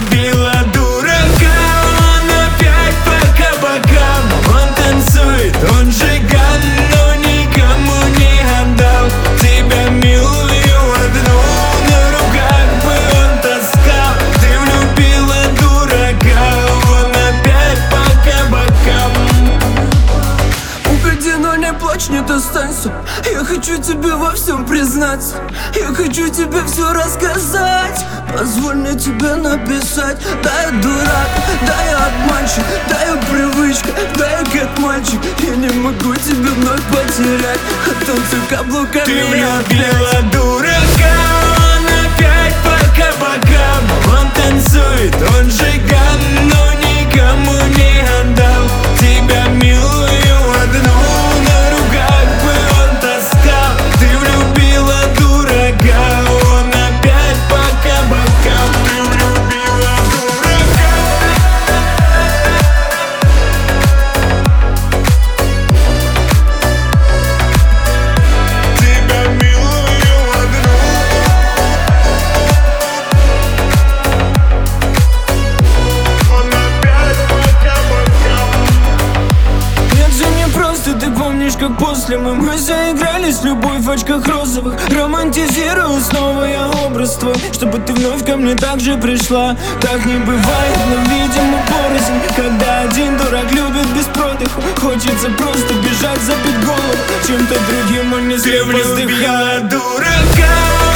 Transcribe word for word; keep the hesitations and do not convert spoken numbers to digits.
любила дурака, он опять по кабакам. Он танцует, он жиган, но никому не отдал. Тебя милую одну на руках бы он таскал. Ты влюбила дурака, он опять по кабакам. Уходи, но не плачь, нет, останься. Я хочу тебе во всем признаться. Я хочу тебе все рассказать. Позволь мне тебе написать. Да, я дурак, да, я обманщик, да, я привычка, да, я как мальчик. Я не могу тебя вновь потерять. Танцуй каблуками. Ты влюбила дурака, он опять по кабакам. Он танцует, он жиган, но никому не отдал. Тебя милую одну на руках бы он таскал. Ты влюбила дурака, он опять по кабакам. Ты влюбила дурака. Тебя милую одну. Он опять по кабакам. Нет же, не просто, ты помнишь, как после мы Мы заигрались в любовь в очках розовых. Романтизирую снова я образ твой, чтобы ты вновь ко мне так же пришла. Так не бывает, но видимо порознь, когда один дурак любит без продыха. Хочется просто бежать, забить голову чем-то другим, а не Ты слепо влюбила вздыхать. дурака,